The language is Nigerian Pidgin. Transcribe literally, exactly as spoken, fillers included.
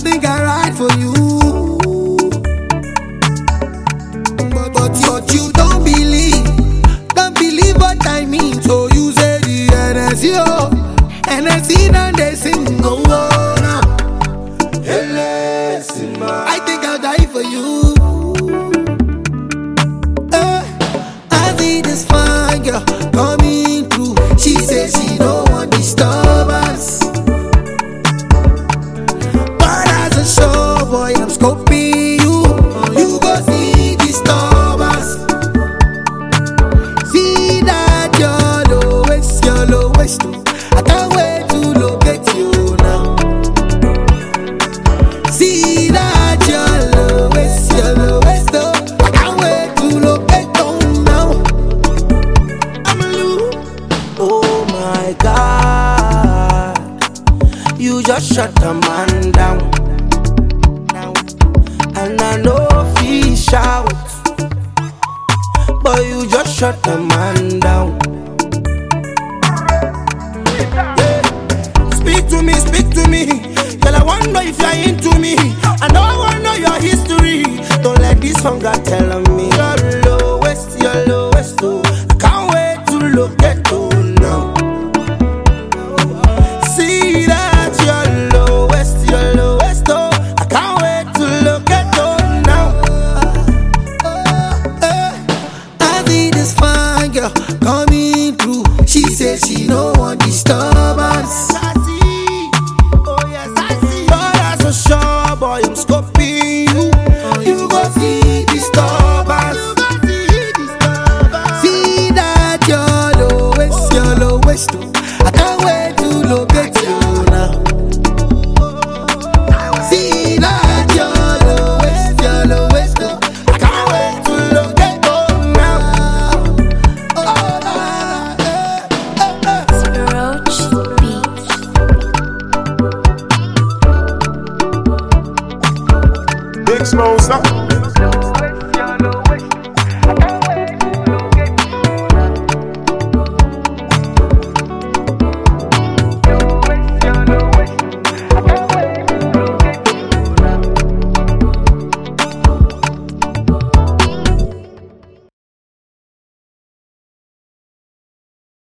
think I ride for you. But, but, but you don't believe, don't believe what I mean. So you say the N S C, oh, N S C and they sing, oh, oh, no. I think I'll die for you. Uh, I see this fine girl coming through. She says she don't want disturbance, but as a show boy, I'm scoping you. You go see disturbance. See that your lowest, your lowest. I can't wait to locate you now. See that your lowest, your lowest. I can't wait to locate you now. I'm a loop. Oh my God, you just shut the man down. And I know fish out, but you just shut the man down.